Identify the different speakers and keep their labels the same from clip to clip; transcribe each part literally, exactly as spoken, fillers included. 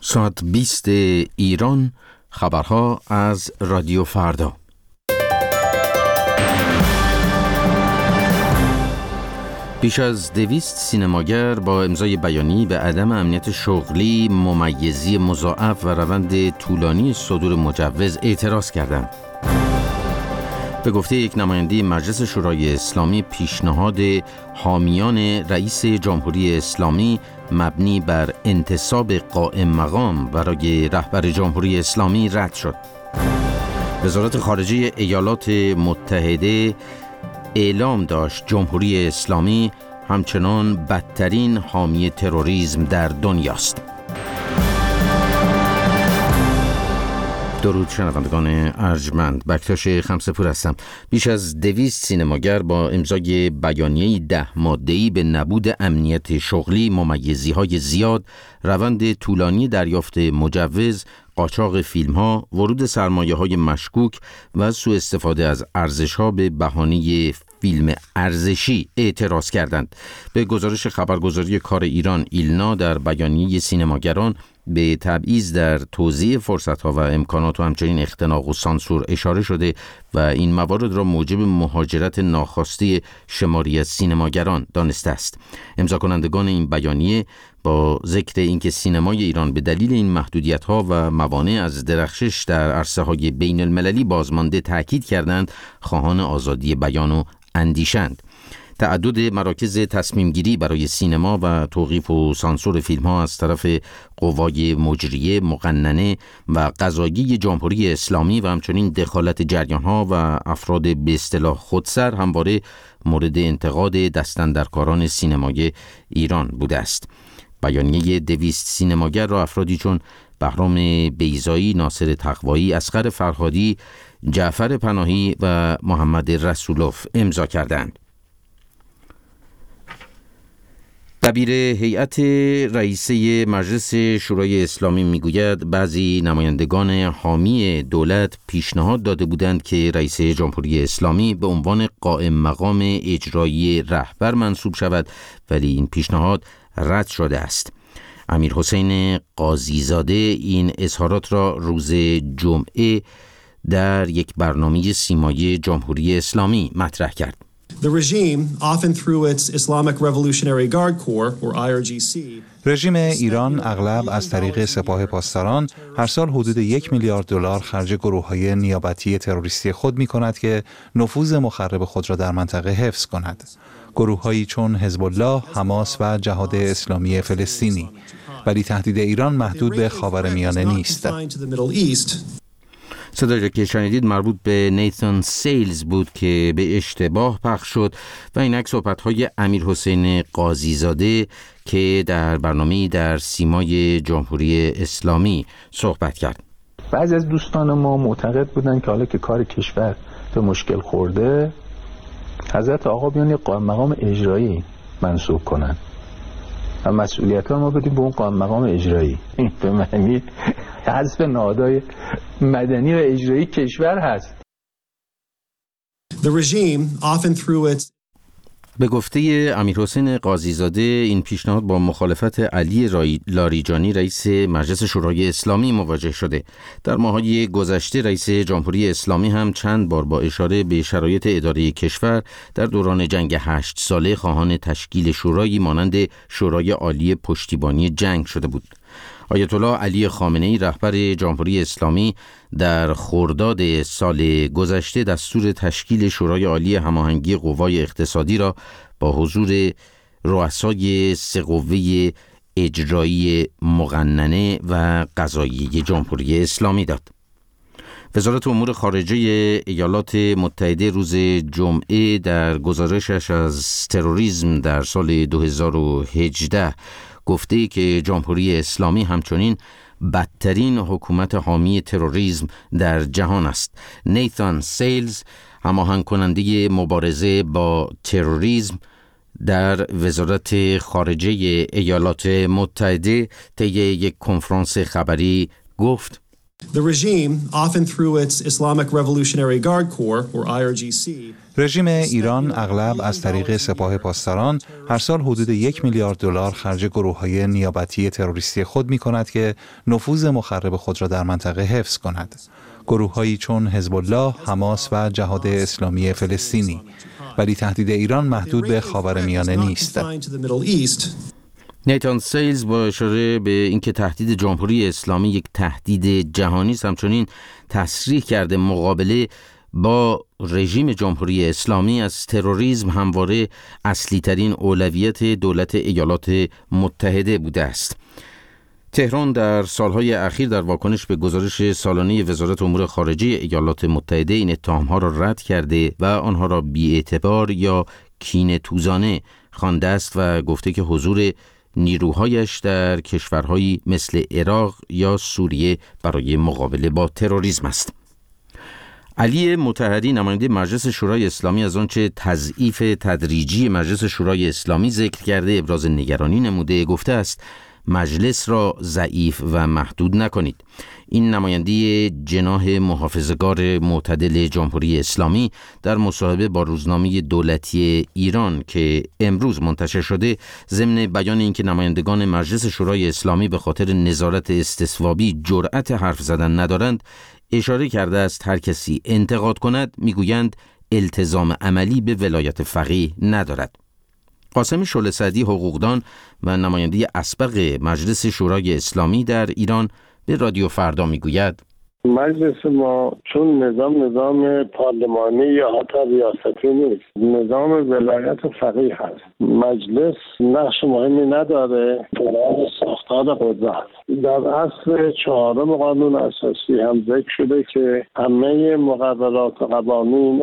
Speaker 1: ساعت بیست ایران، خبرها از رادیو فردا. بیش از دویست سینماگر با امضای بیانیه به عدم امنیت شغلی، ممیزی مضاعف و روند طولانی صدور مجوز اعتراض کردند. به گفته یک نماینده مجلس شورای اسلامی، پیشنهاد حامیان رئیس جمهوری اسلامی مبنی بر انتصاب قائم مقام برای رهبر جمهوری اسلامی رد شد. وزارت خارجه ایالات متحده اعلام داشت جمهوری اسلامی همچنان بدترین حامی تروریسم در دنیاست. درود شنوندگان ارجمند، بکتاش خمسه‌پور هستم. بیش از دویست سینماگر با امضای بیانیه ده ماده‌ای به نبود امنیت شغلی، ممیزی‌های زیاد، روند طولانی دریافت مجوز، قاچاق فیلم‌ها، ورود سرمایه‌های مشکوک و سوء استفاده از ارزش‌ها به بهانه فیلم ارزشی اعتراض کردند. به گزارش خبرگزاری کار ایران ایلنا، در بیانیه سینماگران به تبعیض در توزیع فرصت‌ها و امکانات و همچنین اختناق و سانسور اشاره شده و این موارد را موجب مهاجرت ناخواسته شماری از سینماگران دانسته است. امضا کنندگان این بیانیه با ذکر اینکه سینمای ایران به دلیل این محدودیت‌ها و موانع از درخشش در عرصه‌های بین المللی بازمانده تاکید کردند خواهان آزادی بیان و اندیشند. تعدد مراکز تصمیم گیری برای سینما و توقیف و سانسور فیلم ها از طرف قوای مجریه، مقننه و قضایی جمهوری اسلامی و همچنین دخالت جریان ها و افراد به اصطلاح خودسر همواره مورد انتقاد دستاندرکاران سینمای ایران بوده است. بیانیه دویست سینماگر را افرادی چون بهرام بیضایی، ناصر تقوایی، اصغر فرهادی، جعفر پناهی و محمد رسولوف امضا کردند. دبیر هیئت رئیسه مجلس شورای اسلامی میگوید بعضی نمایندگان حامی دولت پیشنهاد داده بودند که رئیس جمهوری اسلامی به عنوان قائم مقام اجرایی رهبر منصوب شود، ولی این پیشنهاد رد شده است. امیر حسین قاضیزاده این اظهارات را روز جمعه در یک برنامه سیمایی جمهوری اسلامی مطرح کرد.
Speaker 2: The regime, often through its Islamic Revolutionary Guard Corps or آی آر جی سی,
Speaker 3: رژیم ایران اغلب از طریق سپاه پاسداران هر سال حدود یک میلیارد دلار خرج گروه‌های نیابتی تروریستی خود می‌کند که نفوذ مخرب خود را در منطقه حفظ کند. گروه‌هایی چون حزب الله، حماس و جهاد اسلامی فلسطینی. ولی تهدید ایران محدود به خاورمیانه نیست.
Speaker 1: صدایی که شنیدید مربوط به نیتان سیلز بود که به اشتباه پخش شد و اینک صحبت‌های امیر حسین قاضیزاده که در برنامه‌ای در سیمای جمهوری اسلامی صحبت کرد.
Speaker 4: بعضی از دوستان ما معتقد بودن که حالا که کار کشور به مشکل خورده، حضرت آقا بیان یک قائم مقام اجرایی منصوب کنن و مسئولیت ها ما بدیم به اون قائم مقام اجرایی. این به معنی حذف نهادهای مدنی و اجرایی کشور هست.
Speaker 2: The regime, often through its
Speaker 1: به گفته امیر حسین قاضیزاده این پیشنهاد با مخالفت علی لاریجانی رئیس مجلس شورای اسلامی مواجه شده. در ماه‌های گذشته رئیس جمهوری اسلامی هم چند بار با اشاره به شرایط اداره کشور در دوران جنگ هشت ساله خواهان تشکیل شورایی مانند شورای عالی پشتیبانی جنگ شده بود. آیت الله علی خامنه‌ای رهبر جمهوری اسلامی در خرداد سال گذشته دستور تشکیل شورای عالی هماهنگی قوای اقتصادی را با حضور رؤسای سه قوه اجرایی، مقننه و قضایی جمهوری اسلامی داد. وزارت امور خارجه ایالات متحده روز جمعه در گزارشش از تروریسم در سال دو هزار و هجده گفته که جمهوری اسلامی همچنین بدترین حکومت حامی تروریسم در جهان است. نیتان سیلز، هماهنگ کننده مبارزه با تروریسم در وزارت خارجه ایالات متحده، طی یک کنفرانس خبری گفت
Speaker 2: The regime, often through its Islamic Revolutionary Guard Corps or آی آر جی سی,
Speaker 3: رژیم ایران اغلب از طریق سپاه پاسداران هر سال حدود یک میلیارد دلار خرج گروه‌های نیابتی تروریستی خود می‌کند که نفوذ مخرب خود را در منطقه حفظ کند. گروه‌هایی چون حزب الله، حماس و جهاد اسلامی فلسطینی. ولی تهدید ایران محدود به خاورمیانه نیست.
Speaker 1: نیتان سیلز با اشاره به اینکه تهدید جمهوری اسلامی یک تهدید جهانی است، همچنین تصریح کرده مقابله با رژیم جمهوری اسلامی از تروریسم همواره اصلی ترین اولویت دولت ایالات متحده بوده است. تهران در سالهای اخیر در واکنش به گزارش سالانه وزارت امور خارجه ایالات متحده این اتهام‌ها را رد کرده و آنها را بی‌اعتبار یا کینه‌توزانه خوانده است و گفته که حضور نیروهایش در کشورهایی مثل عراق یا سوریه برای مقابله با تروریسم است. علی مطهری نماینده مجلس شورای اسلامی از آنچه تضعیف تدریجی مجلس شورای اسلامی ذکر کرده ابراز نگرانی نموده. گفته است مجلس را ضعیف و محدود نکنید. این نماینده جناح محافظه‌کار معتدل جمهوری اسلامی در مصاحبه با روزنامه دولتی ایران که امروز منتشر شده ضمن بیان اینکه نمایندگان مجلس شورای اسلامی به خاطر نظارت استصوابی جرأت حرف زدن ندارند، اشاره کرده است هر کسی انتقاد کند میگویند التزام عملی به ولایت فقیه ندارد. قاسم شعله سعدی حقوقدان و نماینده اسبق مجلس شورای اسلامی در ایران به رادیو فردا میگوید
Speaker 5: مجلس ما چون نظام نظام پارلمانی یا حتی ریاستی نیست، نظام ولایت فقیه هست. مجلس نقش مهمی نداره برای ساختار قدرت. در اصل چهارم قانون اساسی هم ذکر شده که همه مقررات و قوانین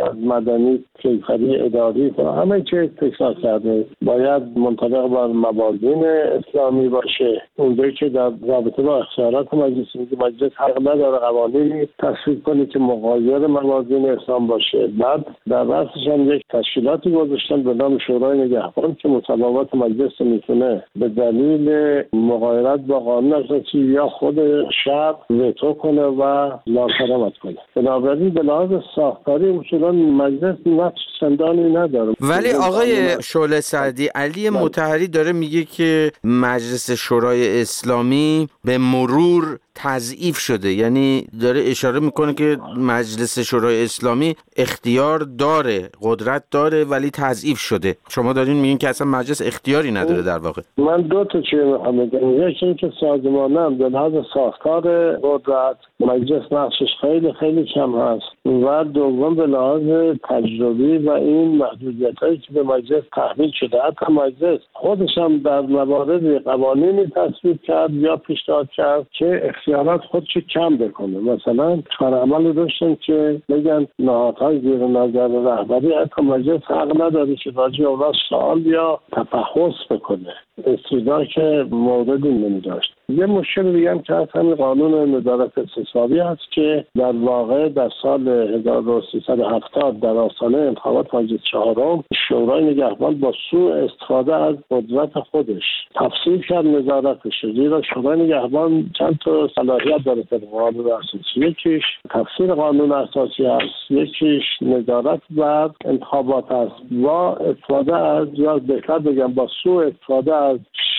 Speaker 5: مدنی، کیفری، اداری و همه چیز تکرار کرده باید منطبق بر موازین اسلامی باشه. اونجایی که در رابطه با اختیارات مجلس میگه مجلس حق نداره قوانینی تصویب کنه که مغایر موازین اسلام باشه. بعد در رأسش هم یک تشکیلاتی گذاشتن به نام شورای نگهبان که مطالبات مجلس میتونه به دلیل مغایرت با قانون اساسی یا خود شعب وتو کنه و ناکارآمد کنه. بنابراین به لحاظ ساختاری اصولا مجلس نقش چندانی نداره.
Speaker 1: ولی آقای شعله سعدی، علی مطهری داره میگه که مجلس شورای اسلامی به مرور تضعیف شده، یعنی داره اشاره میکنه که مجلس شورای اسلامی اختیار داره، قدرت داره، ولی تضعیف شده. شما دارین میگین که اصلا مجلس اختیاری نداره. در واقع
Speaker 5: من دو تا چیز میخوام بگم. یکی این که سازمانم به لحاظ ساختار قدرت مجلس نقشش خیلی خیلی کم هست و دوم به لحاظ تجربی و این محدودیتایی که به مجلس تحمیل شده. حتی مجلس خودش هم در موارد قوانینی تصویب کرد یا پیشنهاد کرد که اختیارات خودشو کم بکنه. مثلا فرامل داشتن که بگن نهادهای زیر نظر رهبری حتی مجلس حق نداره که راجع به اونها سوال یا تفحص بکنه، استدراک موردی نمی‌داشت. یه مشکل دیگه هم که هست همین قانون نظارت استصوابی هست که در واقع در سال هزار و سیصد و هفتاد در آستانه انتخابات مجلس چهارم شورای نگهبان با سوء استفاده از قدرت خودش تفسیر کرد نظارتش. زیرا شورای نگهبان چند تا صلاحیت داره در قانون اساسی. یکیش تفسیر قانون اساسی است، یکیش نظارت بر انتخابات است. با استفاده از یا بهتر بگم با سوء استفاده از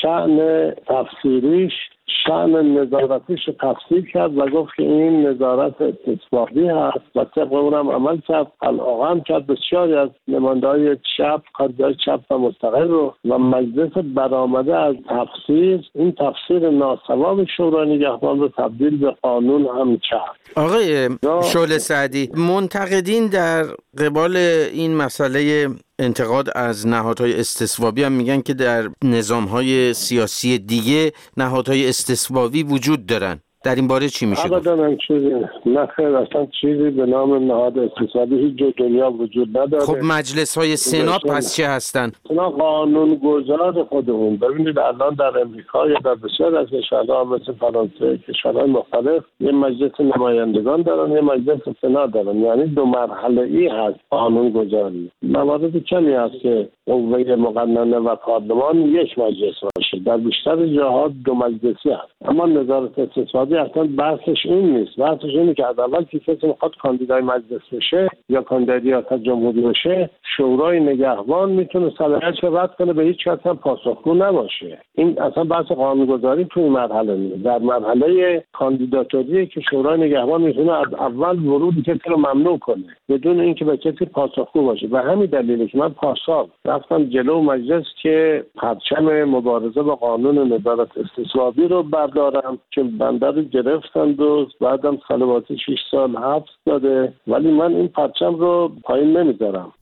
Speaker 5: شأن تفسیریش شأن نظارتیش تفسیر کرد و گفت که این نظارت استصوابی هست و طبق اونم عمل کرد. علاقه هم کرد بسیاری از نماینده‌های چپ، کاندیدای چپ و مستقل رو و مجلس برآمده از تفسیر این تفسیر ناصواب شورای نگهبان رو تبدیل به قانون هم کرد.
Speaker 1: آقای شعله سعدی، منتقدین در قبال این مسئله انتقاد از نهادهای استصوابی هم میگن که در نظامهای سیاسی دیگه نهادهای استصوابی وجود دارن. در این باره چی میشه گفت؟
Speaker 5: ابدا چیزی نه، خیر، اصلا چیزی به نام نهاد استصوابی هیچ جای دنیا وجود نداره.
Speaker 1: خب مجلس های سنا پس چه هستن؟
Speaker 5: اونا قانون گذار خودمون. ببینید الان در امریکا یا در بسیار از کشورها مثل فرانسه، کشورهای مختلف یه مجلس نمایندگان دارن، یه مجلس سنا دارن، یعنی دو مرحله ای هست قانون گذاری. موارد کمی هست که قوه مقننه و پارلمان یک مجلس باشه. در بیشتر جاها دو مجلسی هست. اما نظارت استثباتی اصلا بحثش این نیست. بحثش اینه که از اول که کسی میخواد کاندیدای مجلس بشه یا کاندیدای ریاست جمهوری بشه، شورای نگهبان میتونه صلاحیتش رو رد کنه، به هیچ کس هم پاسخگو نباشه. این اصلا بحث قانونگذاری توی مرحله نیست. در مرحله کاندیداتوری که شورای نگهبان میتونه از اول ورود کسی رو ممنوع کنه بدون اینکه به کسی پاسخگو باشه. و همین دلیله که من پارسال رفتم جلو مجلس که پرچم مبارزه با قانون نظارت استصوابی رو بردارم که بنده رو گرفتند و بعدم صلواتی شش سال حبس داده، ولی من این پرچم رو پایین نمیذارم.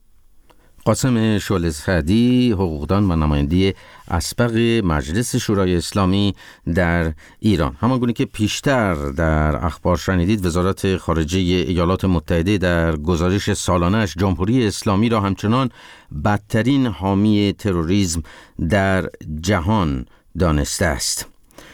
Speaker 1: قاسم شعله سعدی، حقوقدان و نماینده اسبق مجلس شورای اسلامی در ایران. همانگونه که پیشتر در اخبار شنیدید، وزارت خارجه ایالات متحده در گزارش سالانه‌اش جمهوری اسلامی را همچنان بدترین حامی تروریسم در جهان دانسته است.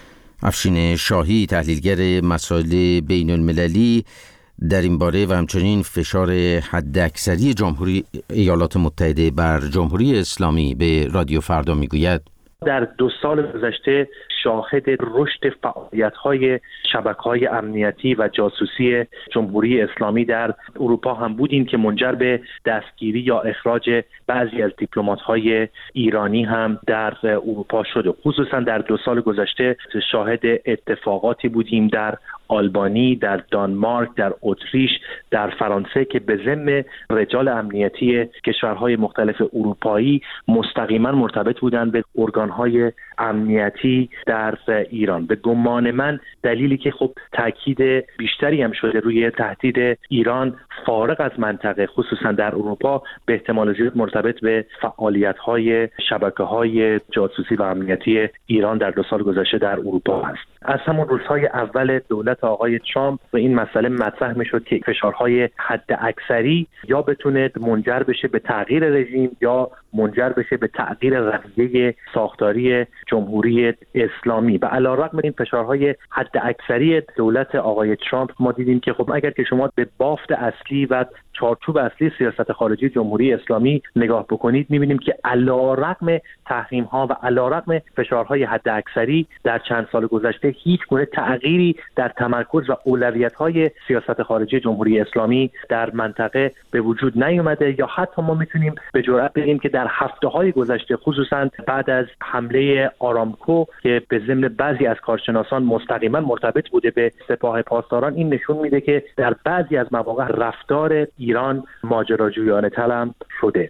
Speaker 1: افشین شاهی، تحلیلگر مسائل بین المللی، در این باره و همچنین فشار حداکثری جمهوری ایالات متحده بر جمهوری اسلامی به رادیو فردا میگوید
Speaker 6: در دو سال گذشته شاهد رشد فعالیت‌های شبکه‌های امنیتی و جاسوسی جمهوری اسلامی در اروپا هم بودیم که منجر به دستگیری یا اخراج بعضی از دیپلمات‌های ایرانی هم در اروپا شده. خصوصا در دو سال گذشته شاهد اتفاقاتی بودیم در آلبانی، در دانمارک، در اتریش، در فرانسه که به ذمه رجال امنیتی کشورهای مختلف اروپایی مستقیما مرتبط بودند به ارگانهای امنیتی در ایران. به گمان من دلیلی که خب تاکید بیشتری هم شده روی تهدید ایران فارغ از منطقه، خصوصا در اروپا، به احتمال زیاد مرتبط به فعالیت‌های شبکه‌های جاسوسی و امنیتی ایران در دو سال گذشته در اروپا است. از همون روزهای اول دولت آقای ترامپ به این مسئله مطرح میشد که فشارهای حد اکثری یا بتونه منجر بشه به تغییر رژیم یا منجر بشه به تغییر رویه ساختاری جمهوری اسلامی. و علیرغم این فشارهای حد اکثری دولت آقای ترامپ، ما دیدیم که خب اگر که شما به بافت اصلی و چارچوب اصلی سیاست خارجی جمهوری اسلامی نگاه بکنید، می‌بینیم که علیرغم تحریم‌ها و علیرغم فشارهای حد اکثری در چند سال گذشته هیچ گونه تغییری در تمرکز و اولویت‌های سیاست خارجی جمهوری اسلامی در منطقه به وجود نیامده. یا حتی ما می‌تونیم به جرئت بگیم که در هفته‌های گذشته، خصوصا بعد از حمله آرامکو که به ضمن بعضی از کارشناسان مستقیما مرتبط بوده به سپاه پاسداران، این نشون میده که در بعضی از مواقع رفتار ایران ماجراجویانه تر شده.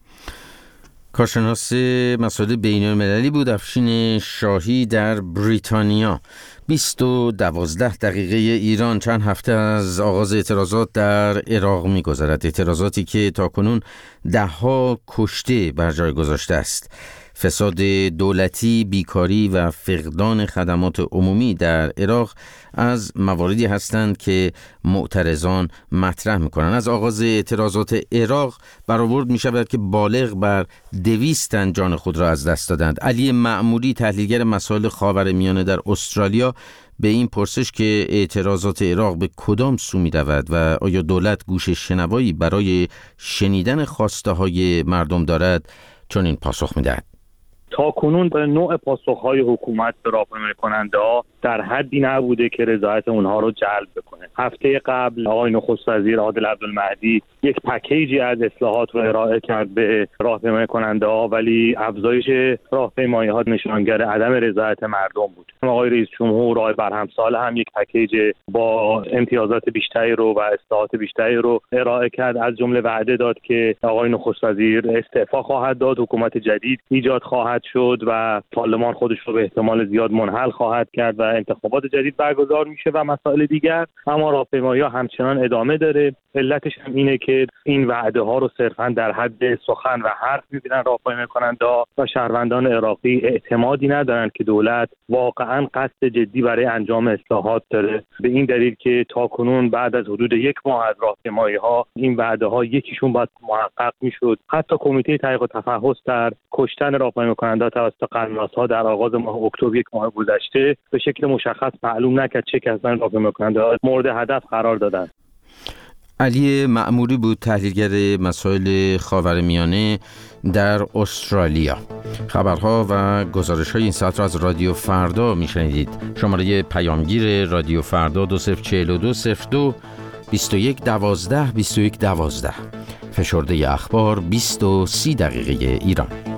Speaker 1: کارشناس مسائل بین المللی بود افشین شاهی در بریتانیا. بیست و دوازده دقیقه ایران چند هفته از آغاز اعتراضات در عراق می‌گذرد. اعتراضاتی که تاکنون ده‌ها کشته بر جای گذاشته است. فساد دولتی، بیکاری و فقدان خدمات عمومی در عراق از مواردی هستند که معترضان مطرح می‌کنند. از آغاز اعتراضات عراق برآورد می‌شود که بالغ بر دویست تن جان خود را از دست دادند. علی معموری، تحلیلگر مسائل خاورمیانه در استرالیا، به این پرسش که اعتراضات عراق به کدام سو می‌رود و آیا دولت گوش شنوایی برای شنیدن خواسته‌های مردم دارد، چنین پاسخ می‌دهد:
Speaker 7: تا کنون به نوع پاسخهای حکومت به راهپیمایی کننده ها در حدی نبوده که رضایت اونها رو جلب بکنه. هفته قبل آقای نخست وزیر عادل عبدالمهدی یک پکیجی از اصلاحات رو ارائه کرد به راهپیمایی کننده ها، ولی افزایش راهپیمایی ها نشانگر عدم رضایت مردم بود. آقای رئیس جمهور آقای برهم سال هم یک پکیج با امتیازات بیشتری رو و اصلاحات بیشتری رو ارائه کرد. از جمله وعده داد که آقای نخست وزیر استعفا خواهد داد، حکومت جدید ایجاد خواهد شد و پارلمان خودش رو به احتمال زیاد منحل خواهد کرد و انتخابات جدید برگزار میشه و مسائل دیگر. اما راهپیمایی‌ها همچنان ادامه داره. علتش هم اینه که این وعده ها رو صرفا در حد سخن و حرف می‌بینن راهپیمایی کننده‌ها و شهروندان عراقی اعتمادی ندارن که دولت واقعا قصد جدی برای انجام اصلاحات داره. به این دلیل که تاکنون بعد از حدود یک ماه از راهپیمایی‌ها این وعده ها یکیشون باید محقق میشد. حتی کمیته تحقیق و تفحص در کشتن راهپیمایی کننده توسط قناص‌ها در آغاز ماه اکتبر یک ماه گذشته به شکل مشخص معلوم نکرد چه کسانی راهپیمایی کننده مورد هدف قرار دادند.
Speaker 1: علی معموری بود، تحلیلگر مسائل خاورمیانه در استرالیا. خبرها و گزارش‌های این ساعت را از رادیو فردا میشنیدید. شماره پیامگیر رادیو فردا دو صفر چهل و دو صفر دو بیست و یک دوازده بیست و یک دوازده. فشرده اخبار بیست و سی دقیقه ایران.